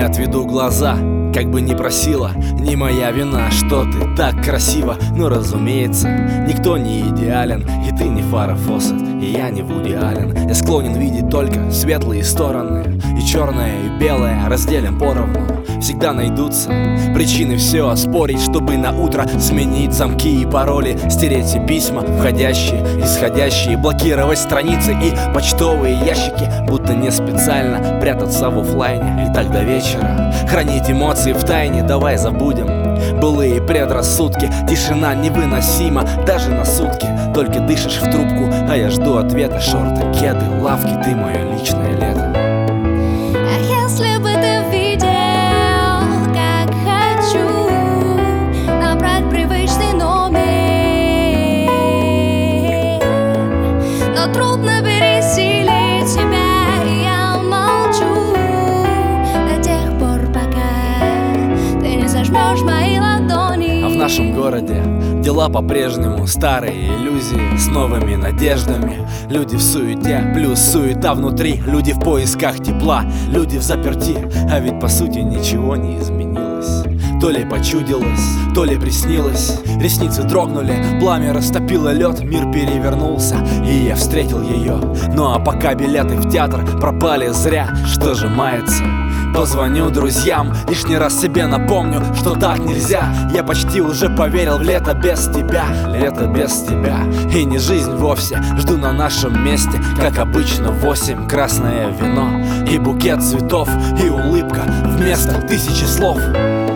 отведу глаза, как бы ни просила. Не моя вина, что ты так красива. Но разумеется, никто не идеален. И ты не Фаррah Фоссет, и я не Вуди Аллен. Я склонен видеть только светлые стороны, и черное, и белое разделим поровну. Всегда найдутся причины все оспорить, чтобы на утро сменить замки и пароли, стереть все письма, входящие, исходящие, блокировать страницы и почтовые ящики, будто не специально прятаться в оффлайне. И так до вечера хранить эмоции в тайне. Давай забудем былые предрассудки. Тишина невыносима даже на сутки. Только дышишь в трубку, а я жду ответа. Шорты, кеды, лавки, ты мое личное лето. Если бы ты видел, как хочу набрать привычный номер, но трудно пересилить себя, и я молчу до тех пор, пока ты не зажмешь мои ладони. А в нашем городе дела по-прежнему, старые иллюзии с новыми надеждами. Люди в суете, плюс суета внутри. Люди в поисках тепла, люди в заперти. А ведь по сути ничего не изменилось. То ли почудилось, то ли приснилось. Ресницы дрогнули, пламя растопило лед. Мир перевернулся, и я встретил ее. Ну а пока билеты в театр пропали зря, что же мается? Позвоню друзьям, лишний раз себе напомню, что так нельзя. Я почти уже поверил в лето без тебя. Лето без тебя, и не жизнь вовсе. Жду на нашем месте, как обычно, 8. Красное вино и букет цветов, и улыбка вместо 1000 слов.